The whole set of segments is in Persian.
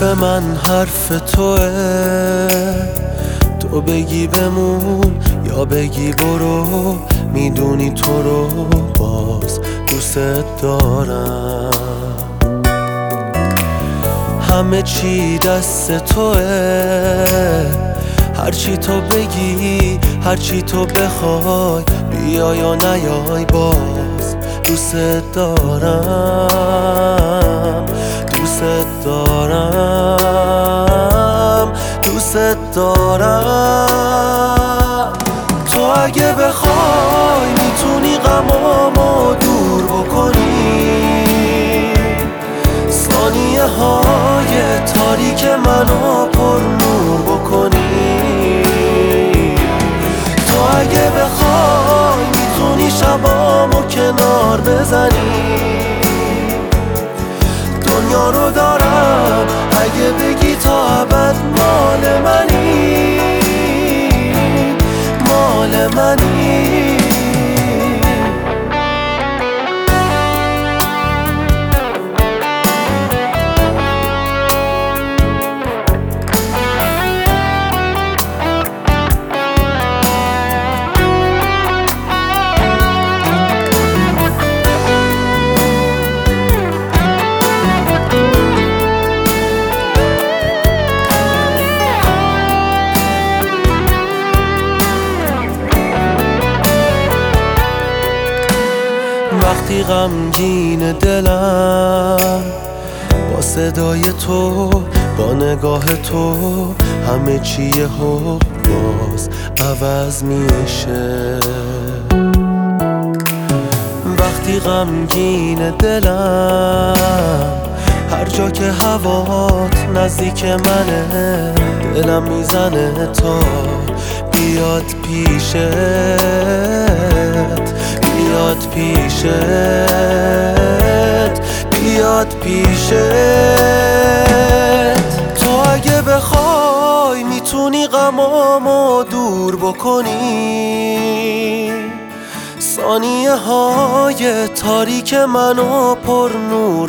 من حرف توه، تو بگی بمون یا بگی برو، میدونی تو رو باز دوست دارم. همه چی دست توه، هرچی تو بگی هرچی تو بخوای، بیا یا نیای باز دوست دارم، دوست دارم، دوست دارم. تو اگه بخوای میتونی غمامو دور بکنی، ثانیه های تاریک منو پر نور بکنی. تو اگه بخوای میتونی شبامو کنار بزنی، دنیا رو دارم اگه بگی تا ابد مال منی، مال منی. وقتی غمگین دلم، با صدای تو با نگاه تو همه چی یهو باز عوض میشه. وقتی غمگین دلم، هر جا که هوات نزدیک منه، دلم میزنه تا بیاد پیشت، بیاد پیشت، بیاد پیشت. تو اگه بخوای میتونی غمامو دور بکنی، ثانیه های تاریک منو پر نور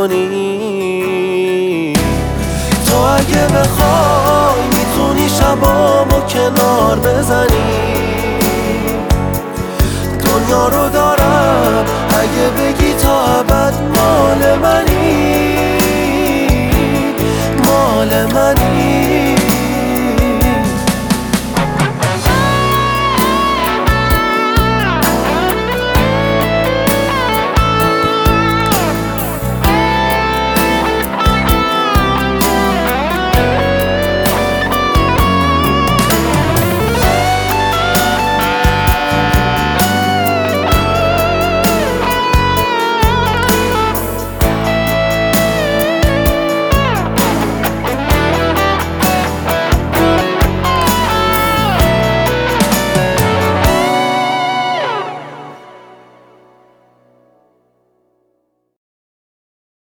بکنی. تو اگه بخوای میتونی شبامو کنار بزنی، دنیا رو دارم اگه بگی تا ابد مال منی، مال منی.